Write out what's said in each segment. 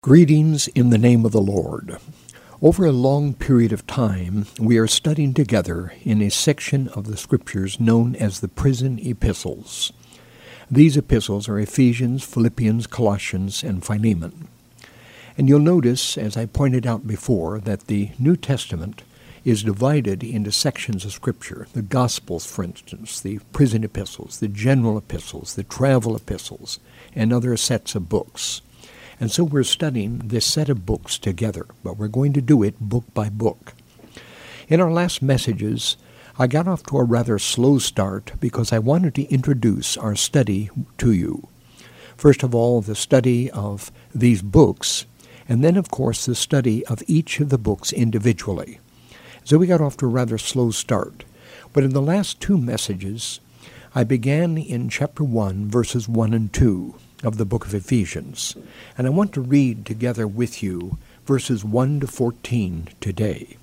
Greetings in the name of the Lord. Over a long period of time, we are studying together in a section of the Scriptures known as the prison epistles. These epistles are Ephesians, Philippians, Colossians, and Philemon. And you'll notice, as I pointed out before, that the New Testament is divided into sections of Scripture. The Gospels, for instance, the prison epistles, the general epistles, the travel epistles, and other sets of books. And so we're studying this set of books together, but we're going to do it book by book. In our last messages, I got off to a rather slow start because I wanted to introduce our study to you. First of all, the study of these books, and then, of course, the study of each of the books individually. So we got off to a rather slow start. But in the last two messages, I began in chapter 1, verses 1 and 2. Of the book of Ephesians. And I want to read together with you verses 1 to 14 today.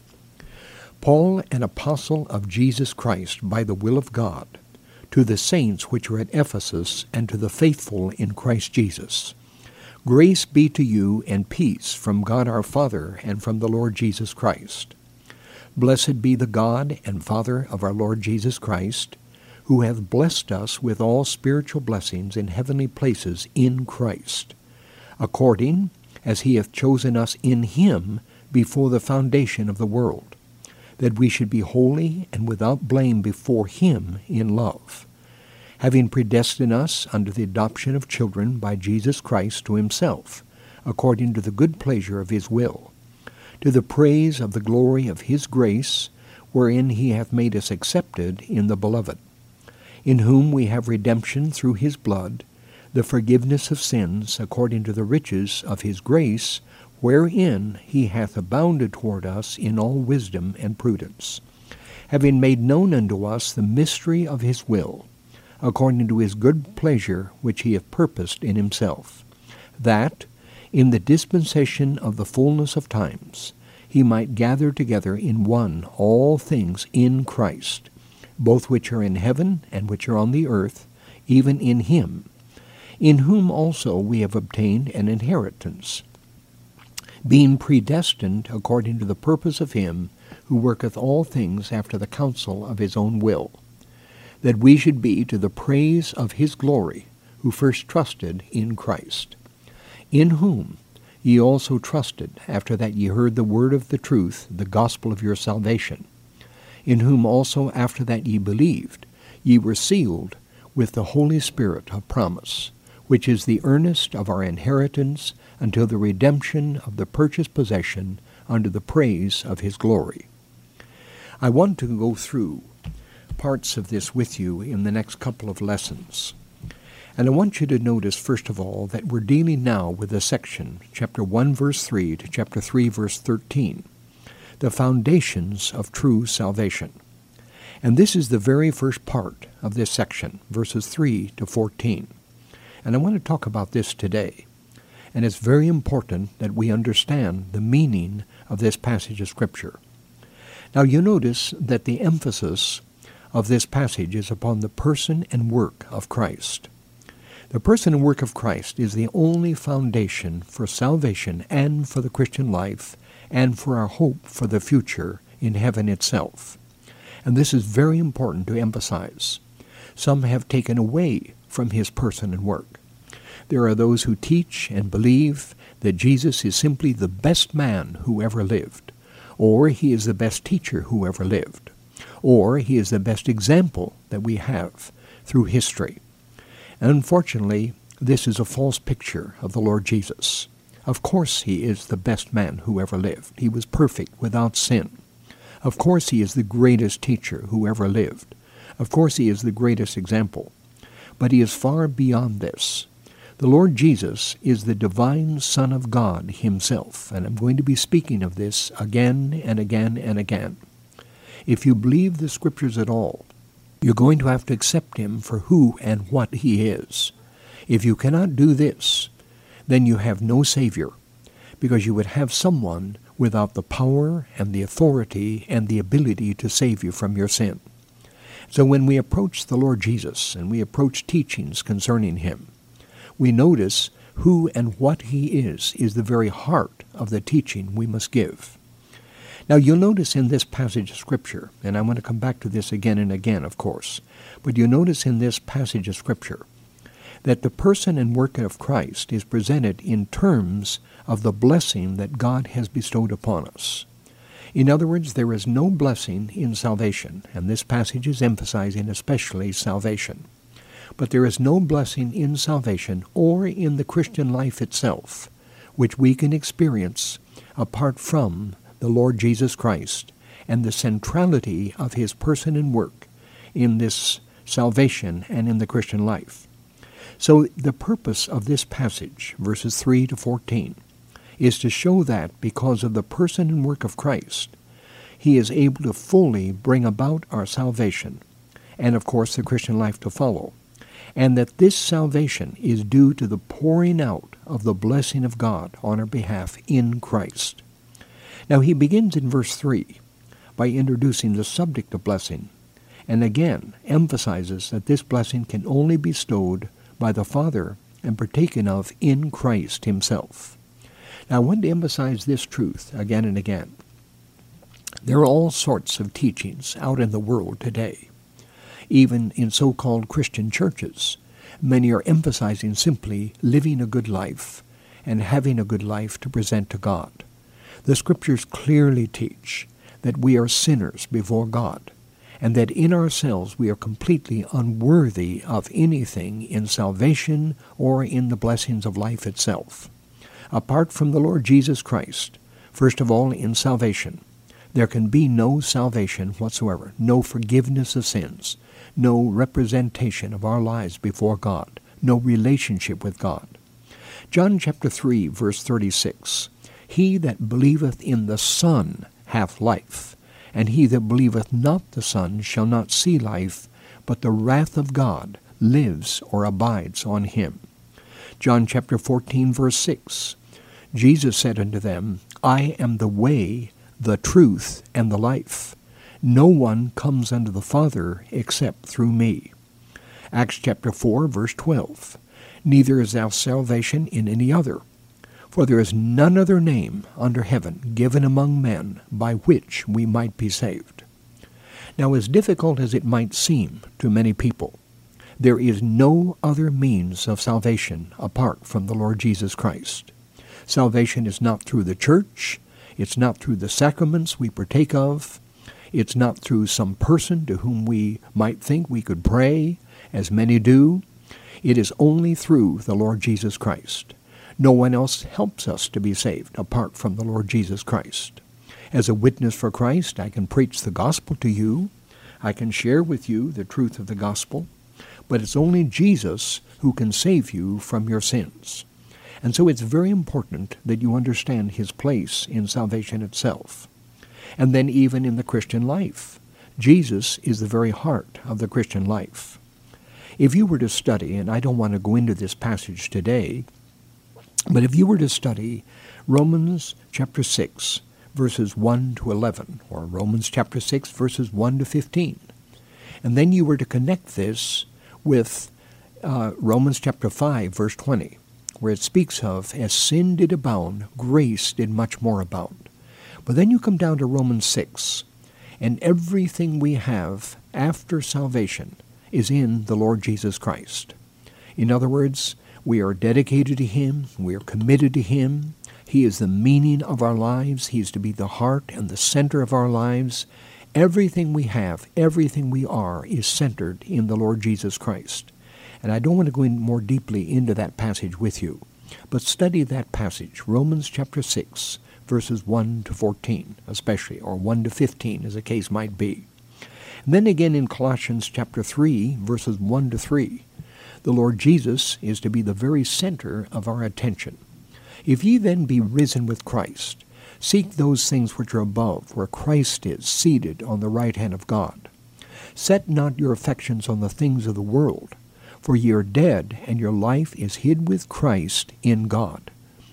Paul, an apostle of Jesus Christ by the will of God, to the saints which are at Ephesus and to the faithful in Christ Jesus. Grace be to you and peace from God our Father and from the Lord Jesus Christ. Blessed be the God and Father of our Lord Jesus Christ, who hath blessed us with all spiritual blessings in heavenly places in Christ, according as he hath chosen us in him before the foundation of the world, that we should be holy and without blame before him in love, having predestined us unto the adoption of children by Jesus Christ to himself, according to the good pleasure of his will, to the praise of the glory of his grace, wherein he hath made us accepted in the beloved, in whom we have redemption through his blood, the forgiveness of sins according to the riches of his grace, wherein he hath abounded toward us in all wisdom and prudence, having made known unto us the mystery of his will, according to his good pleasure which he hath purposed in himself, that, in the dispensation of the fullness of times, he might gather together in one all things in Christ, both which are in heaven and which are on the earth, even in him, in whom also we have obtained an inheritance, being predestined according to the purpose of him who worketh all things after the counsel of his own will, that we should be to the praise of his glory, who first trusted in Christ, in whom ye also trusted, after that ye heard the word of the truth, the gospel of your salvation, in whom also after that ye believed, ye were sealed with the Holy Spirit of promise, which is the earnest of our inheritance until the redemption of the purchased possession unto the praise of his glory. I want to go through parts of this with you in the next couple of lessons. And I want you to notice, first of all, that we're dealing now with a section, chapter 1, verse 3 to chapter 3, verse 13. The foundations of true salvation. And this is the very first part of this section, verses 3 to 14. And I want to talk about this today. And it's very important that we understand the meaning of this passage of Scripture. Now you notice that the emphasis of this passage is upon the person and work of Christ. The person and work of Christ is the only foundation for salvation and for the Christian life, and for our hope for the future in heaven itself. And this is very important to emphasize. Some have taken away from his person and work. There are those who teach and believe that Jesus is simply the best man who ever lived, or he is the best teacher who ever lived, or he is the best example that we have through history. And unfortunately, this is a false picture of the Lord Jesus. Of course he is the best man who ever lived. He was perfect, without sin. Of course he is the greatest teacher who ever lived. Of course he is the greatest example. But he is far beyond this. The Lord Jesus is the divine Son of God himself, and I'm going to be speaking of this again and again and again. If you believe the Scriptures at all, you're going to have to accept him for who and what he is. If you cannot do this, then you have no Savior, because you would have someone without the power and the authority and the ability to save you from your sin. So when we approach the Lord Jesus and we approach teachings concerning him, we notice who and what he is the very heart of the teaching we must give. Now you'll notice in this passage of Scripture, and I want to come back to this again and again, of course, but you'll notice in this passage of Scripture that the person and work of Christ is presented in terms of the blessing that God has bestowed upon us. In other words, there is no blessing in salvation, and this passage is emphasizing especially salvation. But there is no blessing in salvation or in the Christian life itself, which we can experience apart from the Lord Jesus Christ and the centrality of his person and work in this salvation and in the Christian life. So the purpose of this passage, verses 3 to 14, is to show that because of the person and work of Christ, he is able to fully bring about our salvation, and of course the Christian life to follow, and that this salvation is due to the pouring out of the blessing of God on our behalf in Christ. Now he begins in verse 3 by introducing the subject of blessing, and again emphasizes that this blessing can only be bestowed by the Father and partaken of in Christ himself. Now I want to emphasize this truth again and again. There are all sorts of teachings out in the world today. Even in so-called Christian churches, many are emphasizing simply living a good life and having a good life to present to God. The Scriptures clearly teach that we are sinners before God, and that in ourselves we are completely unworthy of anything in salvation or in the blessings of life itself. Apart from the Lord Jesus Christ, first of all in salvation, there can be no salvation whatsoever, no forgiveness of sins, no representation of our lives before God, no relationship with God. John chapter 3, verse 36, "He that believeth in the Son hath life, and he that believeth not the Son shall not see life, but the wrath of God lives or abides on him." John chapter 14, verse 6, Jesus said unto them, "I am the way, the truth, and the life. No one comes unto the Father except through me." Acts chapter 4, verse 12, "Neither is there salvation in any other, for there is none other name under heaven given among men by which we might be saved." Now, as difficult as it might seem to many people, there is no other means of salvation apart from the Lord Jesus Christ. Salvation is not through the church. It's not through the sacraments we partake of. It's not through some person to whom we might think we could pray, as many do. It is only through the Lord Jesus Christ. No one else helps us to be saved apart from the Lord Jesus Christ. As a witness for Christ, I can preach the gospel to you. I can share with you the truth of the gospel. But it's only Jesus who can save you from your sins. And so it's very important that you understand his place in salvation itself. And then even in the Christian life, Jesus is the very heart of the Christian life. If you were to study, and I don't want to go into this passage today, but if you were to study Romans chapter 6, verses 1 to 11, or Romans chapter 6, verses 1 to 15, and then you were to connect this with Romans chapter 5, verse 20, where it speaks of, "As sin did abound, grace did much more abound." But then you come down to Romans 6, and everything we have after salvation is in the Lord Jesus Christ. In other words, we are dedicated to him, we are committed to him, he is the meaning of our lives, he is to be the heart and the center of our lives. Everything we have, everything we are, is centered in the Lord Jesus Christ. And I don't want to go in more deeply into that passage with you, but study that passage, Romans chapter 6, verses 1 to 14 especially, or 1 to 15 as the case might be. And then again in Colossians chapter 3, verses 1 to 3, the Lord Jesus is to be the very center of our attention. "If ye then be risen with Christ, seek those things which are above, where Christ is, seated on the right hand of God. Set not your affections on the things of the world, for ye are dead, and your life is hid with Christ in God.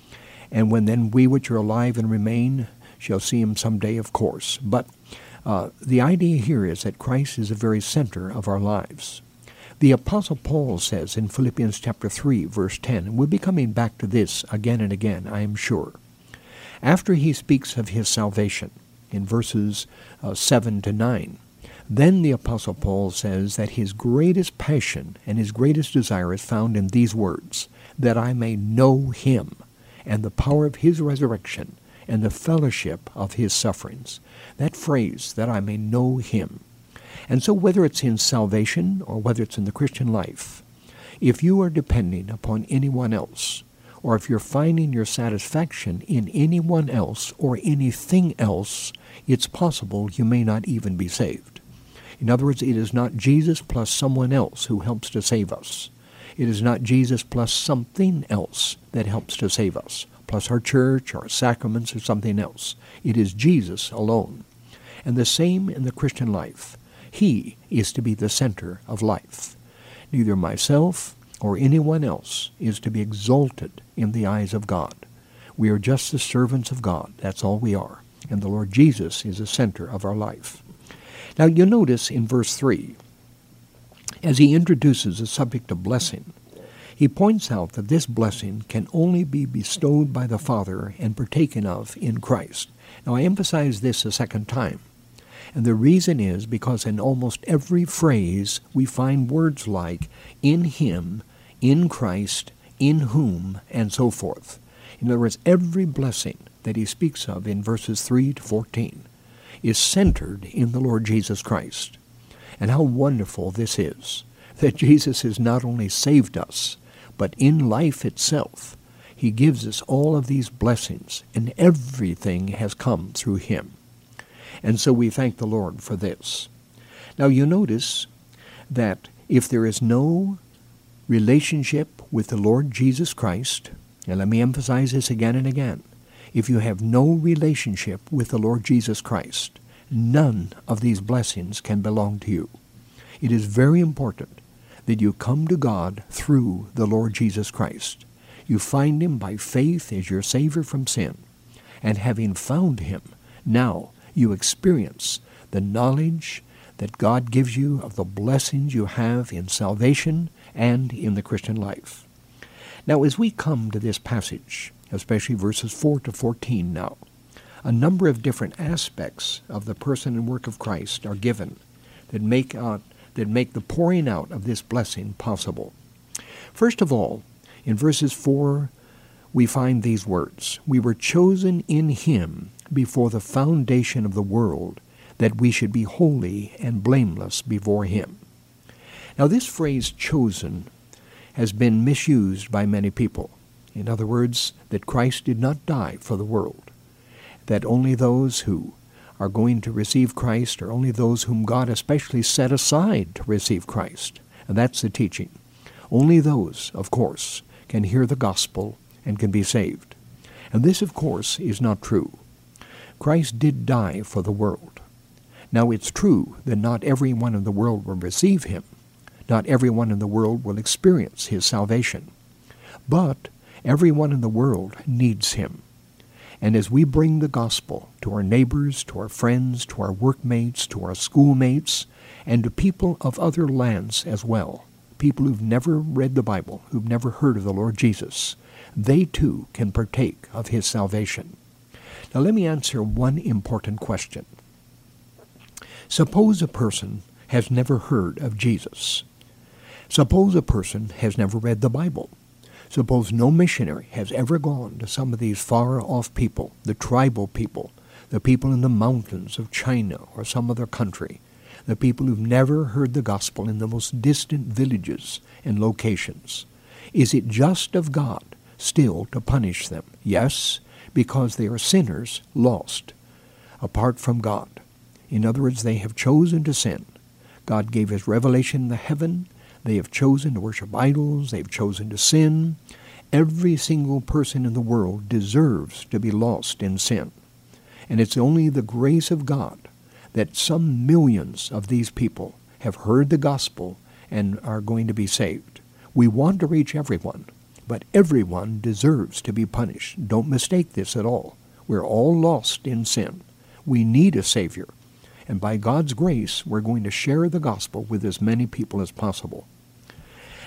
And when then we which are alive and remain shall see him someday, of course." But the idea here is that Christ is the very center of our lives. The Apostle Paul says in Philippians chapter 3, verse 10, and we'll be coming back to this again and again, I am sure. After he speaks of his salvation in verses 7 to 9, then the Apostle Paul says that his greatest passion and his greatest desire is found in these words, that I may know him and the power of his resurrection and the fellowship of his sufferings. That phrase, that I may know him. And so whether it's in salvation or whether it's in the Christian life, if you are depending upon anyone else, or if you're finding your satisfaction in anyone else or anything else, it's possible you may not even be saved. In other words, it is not Jesus plus someone else who helps to save us. It is not Jesus plus something else that helps to save us, plus our church, our sacraments, or something else. It is Jesus alone. And the same in the Christian life. He is to be the center of life. Neither myself or anyone else is to be exalted in the eyes of God. We are just the servants of God. That's all we are. And the Lord Jesus is the center of our life. Now you notice in verse 3, as he introduces the subject of blessing, he points out that this blessing can only be bestowed by the Father and partaken of in Christ. Now I emphasize this a second time. And the reason is because in almost every phrase we find words like in him, in Christ, in whom, and so forth. In other words, every blessing that he speaks of in verses 3 to 14 is centered in the Lord Jesus Christ. And how wonderful this is, that Jesus has not only saved us, but in life itself, he gives us all of these blessings, and everything has come through him. And so we thank the Lord for this. Now you notice that if there is no relationship with the Lord Jesus Christ, and let me emphasize this again and again, if you have no relationship with the Lord Jesus Christ, none of these blessings can belong to you. It is very important that you come to God through the Lord Jesus Christ. You find him by faith as your Savior from sin. And having found him, now you experience the knowledge that God gives you of the blessings you have in salvation and in the Christian life. Now, as we come to this passage, especially verses 4 to 14 now, a number of different aspects of the person and work of Christ are given that make the pouring out of this blessing possible. First of all, in verses 4, we find these words, we were chosen in him before the foundation of the world, that we should be holy and blameless before him. Now this phrase, chosen, has been misused by many people. In other words, that Christ did not die for the world, that only those who are going to receive Christ are only those whom God especially set aside to receive Christ. And that's the teaching. Only those, of course, can hear the gospel and can be saved. And this, of course, is not true. Christ did die for the world. Now it's true that not everyone in the world will receive him. Not everyone in the world will experience his salvation. But everyone in the world needs him. And as we bring the gospel to our neighbors, to our friends, to our workmates, to our schoolmates, and to people of other lands as well, people who've never read the Bible, who've never heard of the Lord Jesus, they too can partake of his salvation. Now let me answer one important question. Suppose a person has never heard of Jesus. Suppose a person has never read the Bible. Suppose no missionary has ever gone to some of these far-off people, the tribal people, the people in the mountains of China or some other country, the people who've never heard the gospel in the most distant villages and locations. Is it just of God still to punish them? Yes, because they are sinners lost, apart from God. In other words, they have chosen to sin. God gave his revelation in the heaven. They have chosen to worship idols. They've chosen to sin. Every single person in the world deserves to be lost in sin. And it's only the grace of God that some millions of these people have heard the gospel and are going to be saved. We want to reach everyone, but everyone deserves to be punished. Don't mistake this at all. We're all lost in sin. We need a Savior. And by God's grace, we're going to share the gospel with as many people as possible.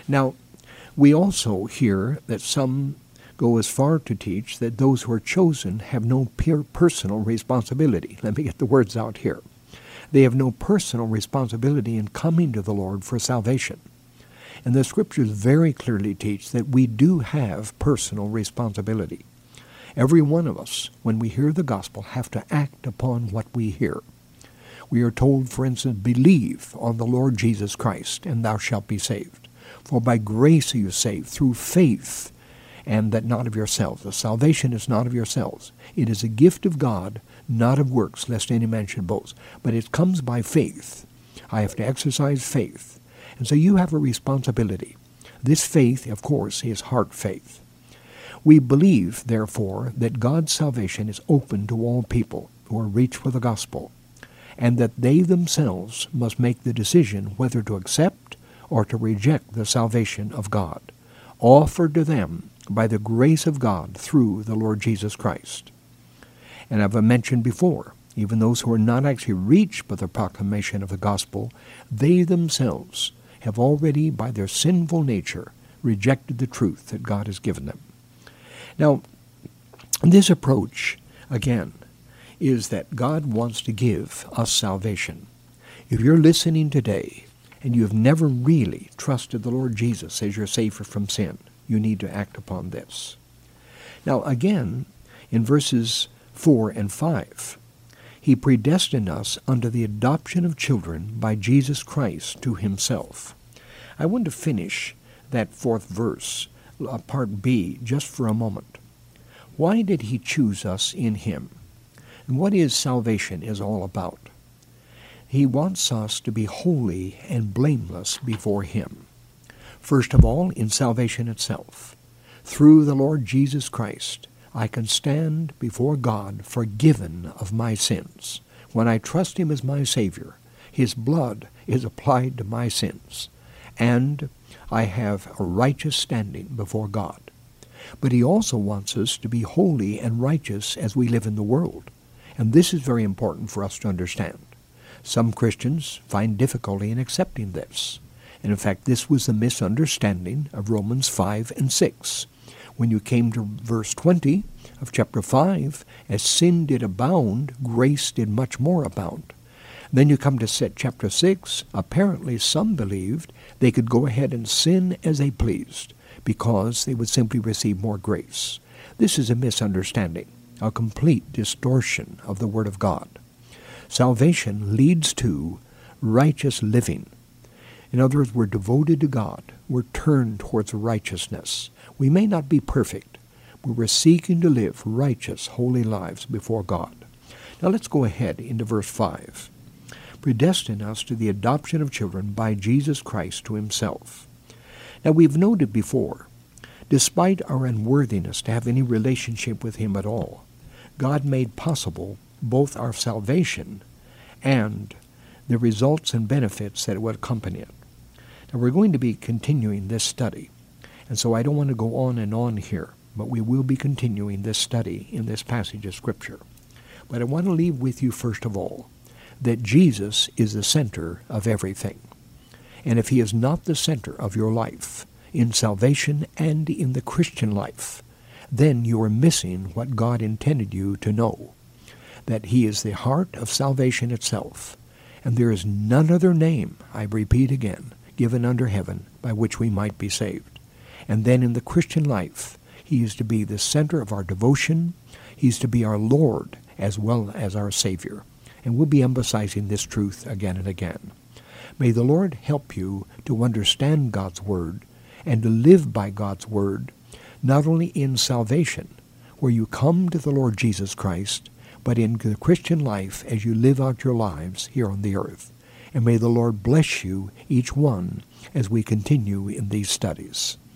Now, we also hear that some go as far to teach that those who are chosen have no personal responsibility. Let me get the words out here. They have no personal responsibility in coming to the Lord for salvation. And the Scriptures very clearly teach that we do have personal responsibility. Every one of us, when we hear the gospel, have to act upon what we hear. We are told, for instance, believe on the Lord Jesus Christ, and thou shalt be saved. For by grace are you saved, through faith, and that not of yourselves. The salvation is not of yourselves. It is a gift of God, not of works, lest any man should boast. But it comes by faith. I have to exercise faith. And so you have a responsibility. This faith, of course, is heart faith. We believe, therefore, that God's salvation is open to all people who are reached with the gospel, and that they themselves must make the decision whether to accept or to reject the salvation of God, offered to them by the grace of God through the Lord Jesus Christ. And I've mentioned before, even those who are not actually reached by the proclamation of the gospel, they themselves have already, by their sinful nature, rejected the truth that God has given them. Now, this approach, again, is that God wants to give us salvation. If you're listening today and you have never really trusted the Lord Jesus as your Savior from sin, you need to act upon this. Now, again, in verses 4 and 5, He predestined us unto the adoption of children by Jesus Christ to Himself. I want to finish that fourth verse, part B, just for a moment. Why did He choose us in Him? And what is salvation is all about? He wants us to be holy and blameless before Him. First of all, in salvation itself. Through the Lord Jesus Christ, I can stand before God forgiven of my sins. When I trust Him as my Savior, His blood is applied to my sins, and I have a righteous standing before God. But He also wants us to be holy and righteous as we live in the world. And this is very important for us to understand. Some Christians find difficulty in accepting this. And in fact, this was the misunderstanding of Romans 5 and 6. When you came to verse 20 of chapter 5, as sin did abound, grace did much more abound. Then you come to chapter 6, apparently some believed they could go ahead and sin as they pleased because they would simply receive more grace. This is a misunderstanding, a complete distortion of the Word of God. Salvation leads to righteous living. In other words, we're devoted to God. We're turned towards righteousness. We may not be perfect, but we're seeking to live righteous, holy lives before God. Now let's go ahead into verse 5. Predestined us to the adoption of children by Jesus Christ to Himself. Now we've noted before, despite our unworthiness to have any relationship with Him at all, God made possible both our salvation and the results and benefits that would accompany it. Now we're going to be continuing this study, and so I don't want to go on and on here, but we will be continuing this study in this passage of Scripture. But I want to leave with you, first of all, that Jesus is the center of everything. And if He is not the center of your life, in salvation and in the Christian life, then you are missing what God intended you to know, that He is the heart of salvation itself, and there is none other name, I repeat again, given under heaven by which we might be saved. And then in the Christian life, He is to be the center of our devotion. He is to be our Lord as well as our Savior. And we'll be emphasizing this truth again and again. May the Lord help you to understand God's Word and to live by God's Word, not only in salvation, where you come to the Lord Jesus Christ, but in the Christian life as you live out your lives here on the earth. And may the Lord bless you, each one, as we continue in these studies.